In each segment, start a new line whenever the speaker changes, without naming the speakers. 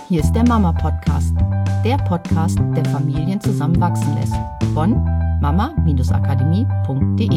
Hier ist der Mama-Podcast, der Podcast, der Familien zusammenwachsen lässt. Von mama-akademie.de.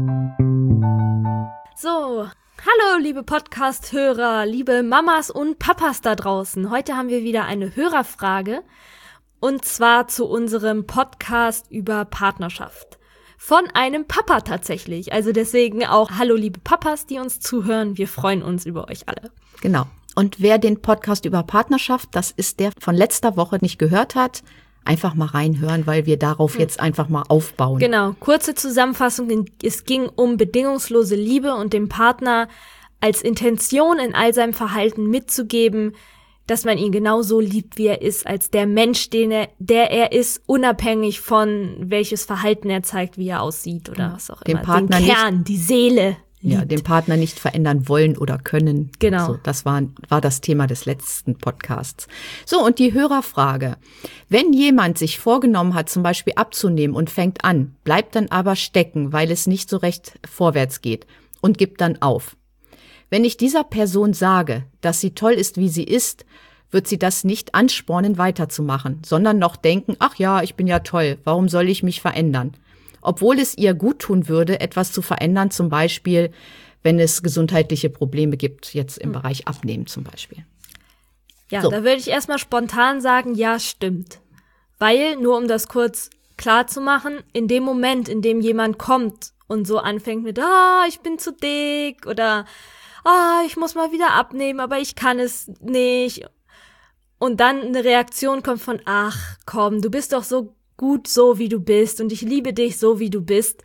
So, hallo liebe Podcast-Hörer, liebe Mamas und Papas da draußen. Heute haben wir wieder eine Hörerfrage und zwar zu unserem Podcast über Partnerschaft. Von einem Papa tatsächlich, also deswegen auch hallo liebe Papas, die uns zuhören. Wir freuen uns über euch alle.
Genau. Und wer den Podcast über Partnerschaft, das ist der von letzter Woche, nicht gehört hat, einfach mal reinhören, weil wir darauf jetzt einfach mal aufbauen.
Genau, kurze Zusammenfassung, es ging um bedingungslose Liebe und dem Partner als Intention in all seinem Verhalten mitzugeben, dass man ihn genauso liebt, wie er ist, als der Mensch, der er ist, unabhängig von welches Verhalten er zeigt, wie er aussieht oder was auch immer. Den Kern, die Seele.
Ja, den Partner nicht verändern wollen oder können.
Genau.
So, das war das Thema des letzten Podcasts. So, und die Hörerfrage. Wenn jemand sich vorgenommen hat, zum Beispiel abzunehmen und fängt an, bleibt dann aber stecken, weil es nicht so recht vorwärts geht und gibt dann auf. Wenn ich dieser Person sage, dass sie toll ist, wie sie ist, wird sie das nicht anspornen, weiterzumachen, sondern noch denken, ach ja, ich bin ja toll, warum soll ich mich verändern? Obwohl es ihr gut tun würde, etwas zu verändern, zum Beispiel, wenn es gesundheitliche Probleme gibt, jetzt im Bereich Abnehmen zum Beispiel.
Ja,
so.
Da würde ich erstmal spontan sagen, ja, stimmt. Weil, nur um das kurz klar zu machen, in dem Moment, in dem jemand kommt und so anfängt mit, ich bin zu dick oder ich muss mal wieder abnehmen, aber ich kann es nicht. Und dann eine Reaktion kommt von, ach komm, du bist doch so gut so, wie du bist und ich liebe dich so, wie du bist,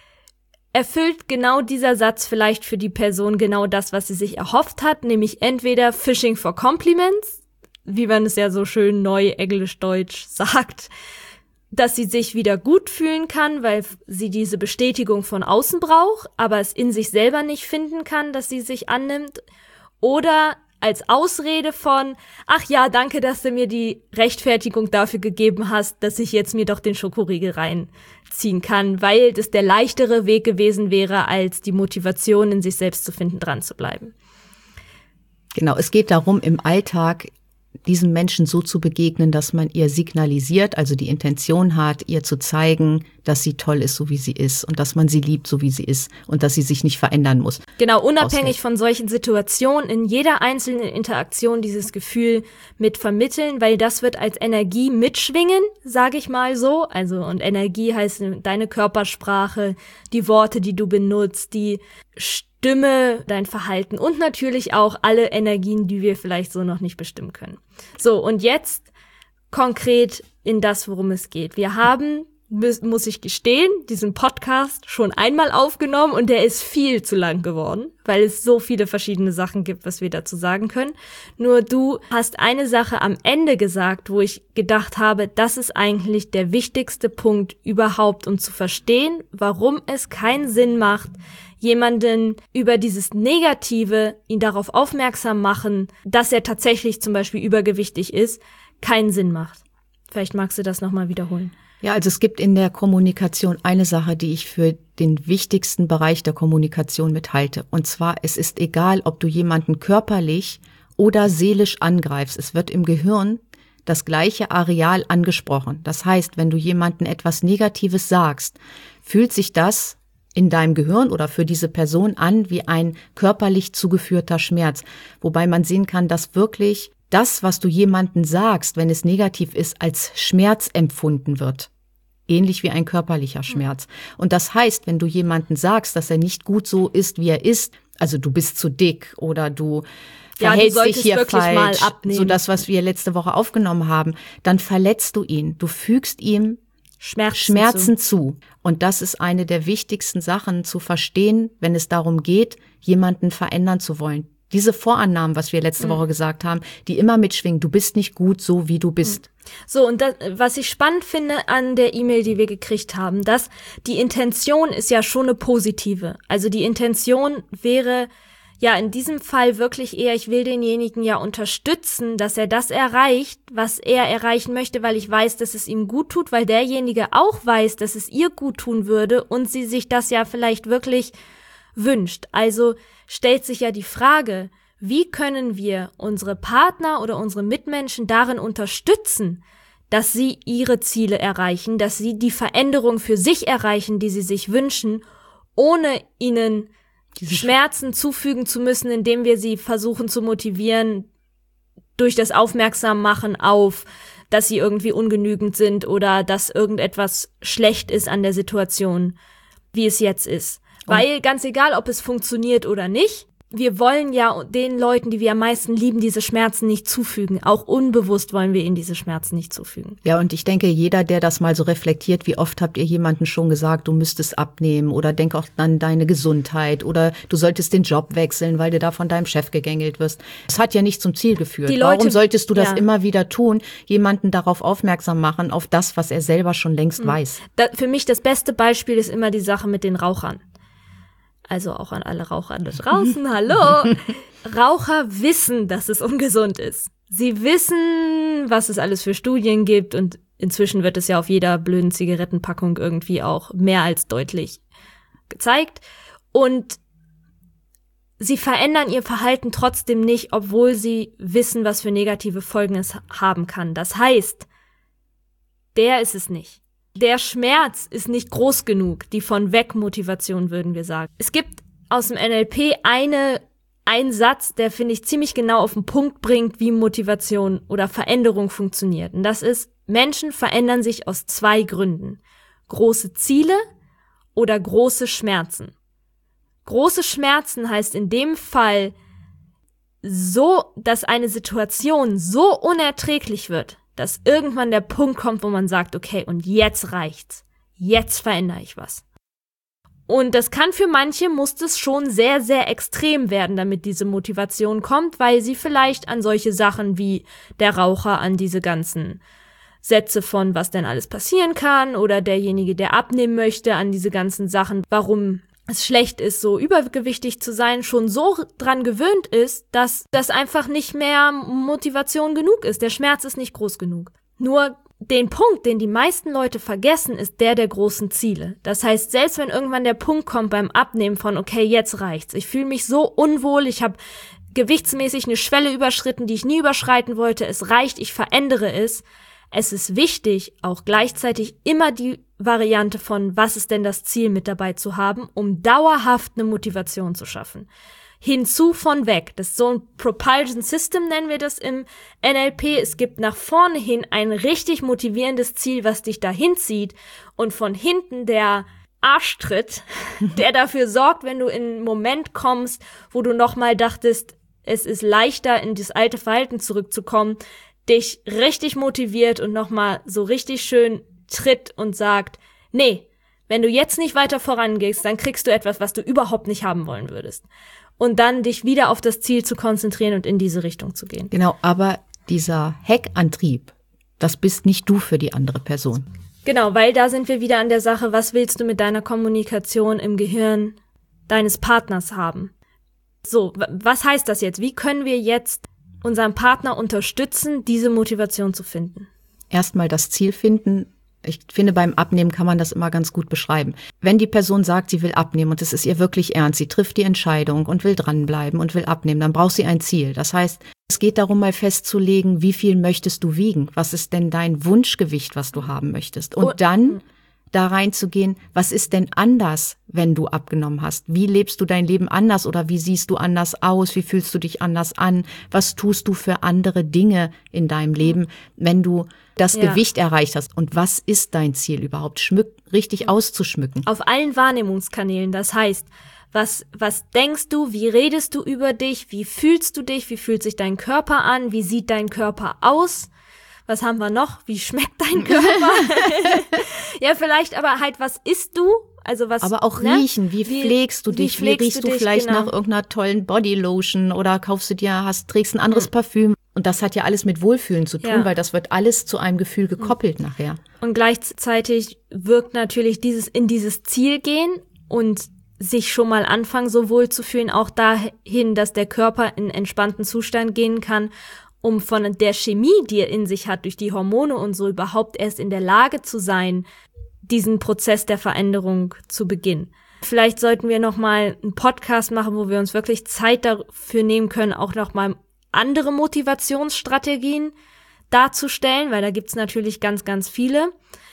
erfüllt genau dieser Satz vielleicht für die Person genau das, was sie sich erhofft hat, nämlich entweder Fishing for Compliments, wie man es ja so schön neu englisch-deutsch sagt, dass sie sich wieder gut fühlen kann, weil sie diese Bestätigung von außen braucht, aber es in sich selber nicht finden kann, dass sie sich annimmt, oder als Ausrede von, ach ja, danke, dass du mir die Rechtfertigung dafür gegeben hast, dass ich jetzt mir doch den Schokoriegel reinziehen kann, weil das der leichtere Weg gewesen wäre, als die Motivation in sich selbst zu finden, dran zu bleiben.
Genau, es geht darum, im Alltag diesem Menschen so zu begegnen, dass man ihr signalisiert, also die Intention hat, ihr zu zeigen, dass sie toll ist, so wie sie ist und dass man sie liebt, so wie sie ist und dass sie sich nicht verändern muss.
Genau, unabhängig von solchen Situationen, in jeder einzelnen Interaktion dieses Gefühl mit vermitteln, weil das wird als Energie mitschwingen, sage ich mal so. Also, und Energie heißt deine Körpersprache, die Worte, die du benutzt, die Stimme, dein Verhalten und natürlich auch alle Energien, die wir vielleicht so noch nicht bestimmen können. So, und jetzt konkret in das, worum es geht. Wir haben, muss ich gestehen, diesen Podcast schon einmal aufgenommen und der ist viel zu lang geworden, weil es so viele verschiedene Sachen gibt, was wir dazu sagen können. Nur du hast eine Sache am Ende gesagt, wo ich gedacht habe, das ist eigentlich der wichtigste Punkt überhaupt, um zu verstehen, warum es keinen Sinn macht, jemanden über dieses Negative, ihn darauf aufmerksam machen, dass er tatsächlich zum Beispiel übergewichtig ist, keinen Sinn macht. Vielleicht magst du das nochmal wiederholen.
Ja, also es gibt in der Kommunikation eine Sache, die ich für den wichtigsten Bereich der Kommunikation mithalte. Und zwar, es ist egal, ob du jemanden körperlich oder seelisch angreifst. Es wird im Gehirn das gleiche Areal angesprochen. Das heißt, wenn du jemanden etwas Negatives sagst, fühlt sich das in deinem Gehirn oder für diese Person an wie ein körperlich zugeführter Schmerz. Wobei man sehen kann, dass wirklich das, was du jemandem sagst, wenn es negativ ist, als Schmerz empfunden wird. Ähnlich wie ein körperlicher Schmerz. Und das heißt, wenn du jemandem sagst, dass er nicht gut so ist, wie er ist, also du bist zu dick oder du verhältst dich hier falsch, so das, was wir letzte Woche aufgenommen haben, dann verletzt du ihn. Du fügst ihm Schmerzen zu. Und das ist eine der wichtigsten Sachen zu verstehen, wenn es darum geht, jemanden verändern zu wollen. Diese Vorannahmen, was wir letzte Woche gesagt haben, die immer mitschwingen, du bist nicht gut so, wie du bist.
So, und das, was ich spannend finde an der E-Mail, die wir gekriegt haben, dass die Intention ist ja schon eine positive. Also die Intention wäre ja in diesem Fall wirklich eher, ich will denjenigen ja unterstützen, dass er das erreicht, was er erreichen möchte, weil ich weiß, dass es ihm gut tut, weil derjenige auch weiß, dass es ihr gut tun würde und sie sich das ja vielleicht wirklich wünscht. Also stellt sich ja die Frage, wie können wir unsere Partner oder unsere Mitmenschen darin unterstützen, dass sie ihre Ziele erreichen, dass sie die Veränderung für sich erreichen, die sie sich wünschen, ohne ihnen Schmerzen zufügen zu müssen, indem wir sie versuchen zu motivieren durch das Aufmerksammachen auf, dass sie irgendwie ungenügend sind oder dass irgendetwas schlecht ist an der Situation, wie es jetzt ist. Weil ganz egal, ob es funktioniert oder nicht, wir wollen ja den Leuten, die wir am meisten lieben, diese Schmerzen nicht zufügen. Auch unbewusst wollen wir ihnen diese Schmerzen nicht zufügen.
Ja, und ich denke, jeder, der das mal so reflektiert, wie oft habt ihr jemandem schon gesagt, du müsstest abnehmen oder denk auch an deine Gesundheit oder du solltest den Job wechseln, weil du da von deinem Chef gegängelt wirst. Das hat ja nicht zum Ziel geführt. Warum solltest du das immer wieder tun, jemanden darauf aufmerksam machen, auf das, was er selber schon längst weiß?
Für mich das beste Beispiel ist immer die Sache mit den Rauchern. Also auch an alle Raucher da draußen, hallo. Raucher wissen, dass es ungesund ist. Sie wissen, was es alles für Studien gibt und inzwischen wird es ja auf jeder blöden Zigarettenpackung irgendwie auch mehr als deutlich gezeigt. Und sie verändern ihr Verhalten trotzdem nicht, obwohl sie wissen, was für negative Folgen es haben kann. Das heißt, der ist es nicht. Der Schmerz ist nicht groß genug, die Von-Weg-Motivation, würden wir sagen. Es gibt aus dem NLP einen Satz, der, finde ich, ziemlich genau auf den Punkt bringt, wie Motivation oder Veränderung funktioniert. Und das ist, Menschen verändern sich aus 2 Gründen. Große Ziele oder große Schmerzen. Große Schmerzen heißt in dem Fall so, dass eine Situation so unerträglich wird, dass irgendwann der Punkt kommt, wo man sagt, okay, und jetzt reicht's. Jetzt verändere ich was. Und das kann für manche, muss es schon sehr, sehr extrem werden, damit diese Motivation kommt, weil sie vielleicht an solche Sachen wie der Raucher, an diese ganzen Sätze von, was denn alles passieren kann, oder derjenige, der abnehmen möchte, an diese ganzen Sachen, warum es schlecht ist, so übergewichtig zu sein, schon so dran gewöhnt ist, dass das einfach nicht mehr Motivation genug ist. Der Schmerz ist nicht groß genug. Nur den Punkt, den die meisten Leute vergessen, ist der großen Ziele. Das heißt, selbst wenn irgendwann der Punkt kommt beim Abnehmen von, okay, jetzt reicht's. Ich fühle mich so unwohl, ich habe gewichtsmäßig eine Schwelle überschritten, die ich nie überschreiten wollte. Es reicht, ich verändere es. Es ist wichtig, auch gleichzeitig immer die Variante von, was ist denn das Ziel mit dabei zu haben, um dauerhaft eine Motivation zu schaffen. Hinzu von weg. Das ist so ein Propulsion System, nennen wir das im NLP. Es gibt nach vorne hin ein richtig motivierendes Ziel, was dich dahin zieht. Und von hinten der Arschtritt, der dafür sorgt, wenn du in einen Moment kommst, wo du nochmal dachtest, es ist leichter, in das alte Verhalten zurückzukommen, dich richtig motiviert und nochmal so richtig schön tritt und sagt, nee, wenn du jetzt nicht weiter vorangehst, dann kriegst du etwas, was du überhaupt nicht haben wollen würdest. Und dann dich wieder auf das Ziel zu konzentrieren und in diese Richtung zu gehen.
Genau, aber dieser Heckantrieb, das bist nicht du für die andere Person.
Genau, weil da sind wir wieder an der Sache, was willst du mit deiner Kommunikation im Gehirn deines Partners haben? So, was heißt das jetzt? Wie können wir jetzt unseren Partner unterstützen, diese Motivation zu finden?
Erstmal das Ziel finden. Ich finde, beim Abnehmen kann man das immer ganz gut beschreiben. Wenn die Person sagt, sie will abnehmen und es ist ihr wirklich ernst, sie trifft die Entscheidung und will dranbleiben und will abnehmen, dann braucht sie ein Ziel. Das heißt, es geht darum, mal festzulegen, wie viel möchtest du wiegen? Was ist denn dein Wunschgewicht, was du haben möchtest? Und dann da reinzugehen, was ist denn anders, wenn du abgenommen hast? Wie lebst du dein Leben anders oder wie siehst du anders aus? Wie fühlst du dich anders an? Was tust du für andere Dinge in deinem Leben, wenn du das Gewicht erreicht hast? Und was ist dein Ziel überhaupt? Richtig auszuschmücken.
Auf allen Wahrnehmungskanälen. Das heißt, was denkst du? Wie redest du über dich? Wie fühlst du dich? Wie fühlt sich dein Körper an? Wie sieht dein Körper aus? Was haben wir noch? Wie schmeckt dein Körper? Ja, vielleicht aber halt, was isst du? Also was,
aber auch riechen. Wie pflegst du dich? Wie riechst du vielleicht nach irgendeiner tollen Bodylotion oder kaufst du dir, trägst ein anderes Parfüm? Und das hat ja alles mit Wohlfühlen zu tun, weil das wird alles zu einem Gefühl gekoppelt nachher.
Und gleichzeitig wirkt natürlich in dieses Ziel gehen und sich schon mal anfangen, so wohl zu fühlen, auch dahin, dass der Körper in entspannten Zustand gehen kann, um von der Chemie, die er in sich hat, durch die Hormone und so überhaupt erst in der Lage zu sein, diesen Prozess der Veränderung zu beginnen. Vielleicht sollten wir nochmal einen Podcast machen, wo wir uns wirklich Zeit dafür nehmen können, auch nochmal andere Motivationsstrategien darzustellen, weil da gibt's natürlich ganz, ganz viele.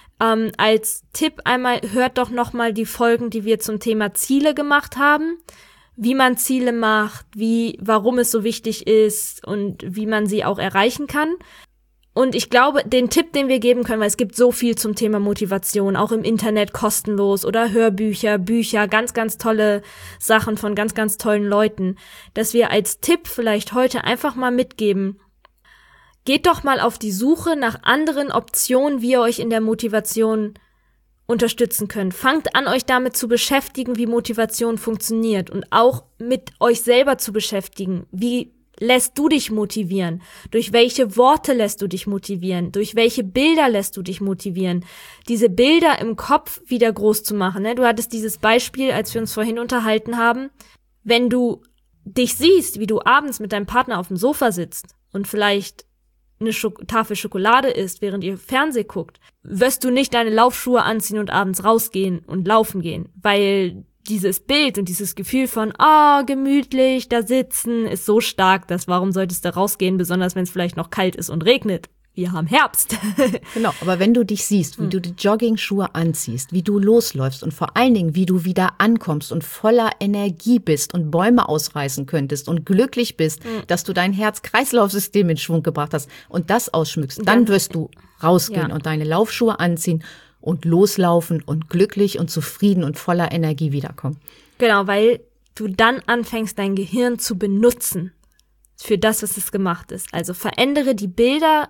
Als Tipp einmal, hört doch nochmal die Folgen, die wir zum Thema Ziele gemacht haben. Wie man Ziele macht, warum es so wichtig ist und wie man sie auch erreichen kann. Und ich glaube, den Tipp, den wir geben können, weil es gibt so viel zum Thema Motivation, auch im Internet kostenlos oder Hörbücher, Bücher, ganz, ganz tolle Sachen von ganz, ganz tollen Leuten, dass wir als Tipp vielleicht heute einfach mal mitgeben, geht doch mal auf die Suche nach anderen Optionen, wie ihr euch in der Motivation unterstützen könnt. Fangt an, euch damit zu beschäftigen, wie Motivation funktioniert und auch mit euch selber zu beschäftigen. Wie lässt du dich motivieren? Durch welche Worte lässt du dich motivieren? Durch welche Bilder lässt du dich motivieren? Diese Bilder im Kopf wieder groß zu machen. Ne? Du hattest dieses Beispiel, als wir uns vorhin unterhalten haben. Wenn du dich siehst, wie du abends mit deinem Partner auf dem Sofa sitzt und vielleicht eine Tafel Schokolade isst, während ihr Fernseh guckt, wirst du nicht deine Laufschuhe anziehen und abends rausgehen und laufen gehen, weil dieses Bild und dieses Gefühl von, gemütlich da sitzen, ist so stark, dass warum solltest du rausgehen, besonders wenn es vielleicht noch kalt ist und regnet. Wir haben Herbst.
Genau, aber wenn du dich siehst, wie du die Jogging-Schuhe anziehst, wie du losläufst und vor allen Dingen, wie du wieder ankommst und voller Energie bist und Bäume ausreißen könntest und glücklich bist, dass du dein Herz-Kreislauf-System in Schwung gebracht hast und das ausschmückst, dann wirst du rausgehen und deine Laufschuhe anziehen und loslaufen und glücklich und zufrieden und voller Energie wiederkommen.
Genau, weil du dann anfängst, dein Gehirn zu benutzen für das, was es gemacht ist. Also verändere die Bilder,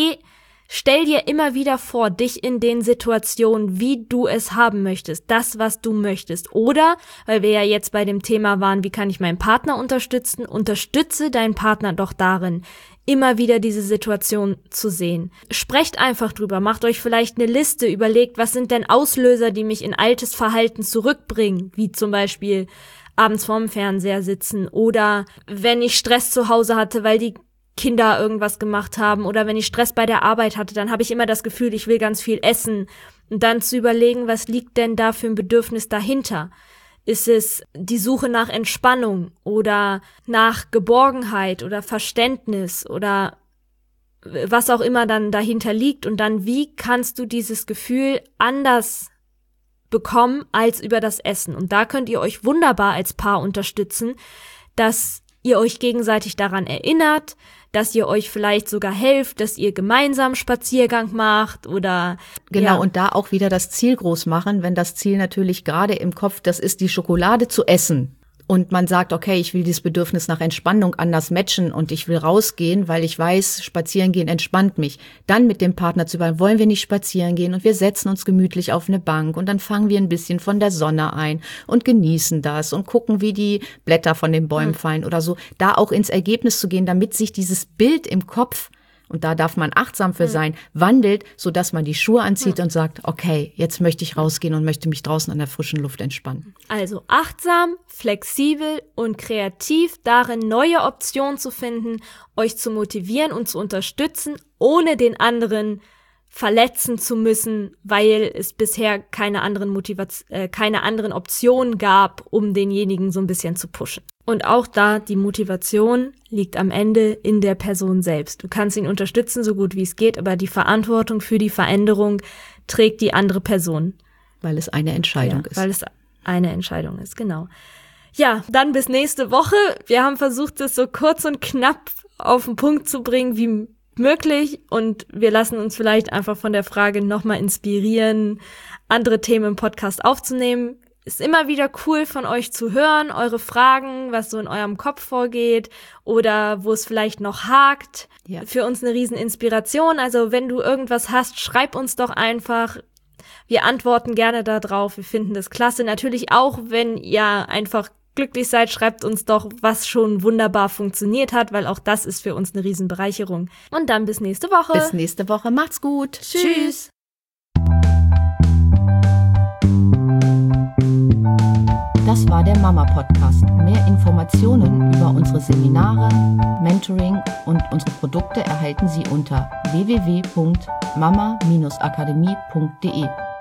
stell dir immer wieder vor, dich in den Situationen, wie du es haben möchtest, das, was du möchtest. Oder, weil wir ja jetzt bei dem Thema waren, wie kann ich meinen Partner unterstützen, unterstütze deinen Partner doch darin, immer wieder diese Situation zu sehen. Sprecht einfach drüber, macht euch vielleicht eine Liste, überlegt, was sind denn Auslöser, die mich in altes Verhalten zurückbringen, wie zum Beispiel abends vorm Fernseher sitzen oder wenn ich Stress zu Hause hatte, weil die Kinder irgendwas gemacht haben oder wenn ich Stress bei der Arbeit hatte, dann habe ich immer das Gefühl, ich will ganz viel essen und dann zu überlegen, was liegt denn da für ein Bedürfnis dahinter? Ist es die Suche nach Entspannung oder nach Geborgenheit oder Verständnis oder was auch immer dann dahinter liegt und dann wie kannst du dieses Gefühl anders bekommen als über das Essen. Und da könnt ihr euch wunderbar als Paar unterstützen, dass ihr euch gegenseitig daran erinnert, dass ihr euch vielleicht sogar helft, dass ihr gemeinsam Spaziergang macht oder
Genau, und da auch wieder das Ziel groß machen, wenn das Ziel natürlich gerade im Kopf, das ist die Schokolade zu essen. Und man sagt, okay, ich will dieses Bedürfnis nach Entspannung anders matchen und ich will rausgehen, weil ich weiß, spazieren gehen entspannt mich. Dann mit dem Partner zu überlegen, wollen wir nicht spazieren gehen und wir setzen uns gemütlich auf eine Bank und dann fangen wir ein bisschen von der Sonne ein und genießen das und gucken, wie die Blätter von den Bäumen fallen oder so. Da auch ins Ergebnis zu gehen, damit sich dieses Bild im Kopf, und da darf man achtsam für sein, wandelt, sodass man die Schuhe anzieht und sagt, okay, jetzt möchte ich rausgehen und möchte mich draußen an der frischen Luft entspannen.
Also achtsam, flexibel und kreativ darin, neue Optionen zu finden, euch zu motivieren und zu unterstützen, ohne den anderen verletzen zu müssen, weil es bisher keine anderen Optionen gab, um denjenigen so ein bisschen zu pushen. Und auch da, die Motivation liegt am Ende in der Person selbst. Du kannst ihn unterstützen, so gut wie es geht, aber die Verantwortung für die Veränderung trägt die andere Person.
Weil es eine Entscheidung ist.
Weil es eine Entscheidung ist, genau. Ja, dann bis nächste Woche. Wir haben versucht, das so kurz und knapp auf den Punkt zu bringen, wie möglich. Und wir lassen uns vielleicht einfach von der Frage nochmal inspirieren, andere Themen im Podcast aufzunehmen. Ist immer wieder cool von euch zu hören, eure Fragen, was so in eurem Kopf vorgeht oder wo es vielleicht noch hakt. Ja. Für uns eine riesen Inspiration. Also wenn du irgendwas hast, schreib uns doch einfach. Wir antworten gerne da drauf. Wir finden das klasse. Natürlich auch, wenn ihr einfach glücklich seid, schreibt uns doch, was schon wunderbar funktioniert hat, weil auch das ist für uns eine riesen Bereicherung. Und dann bis nächste Woche.
Bis nächste Woche. Macht's gut.
Tschüss.
Das war der Mama-Podcast. Mehr Informationen über unsere Seminare, Mentoring und unsere Produkte erhalten Sie unter www.mama-akademie.de.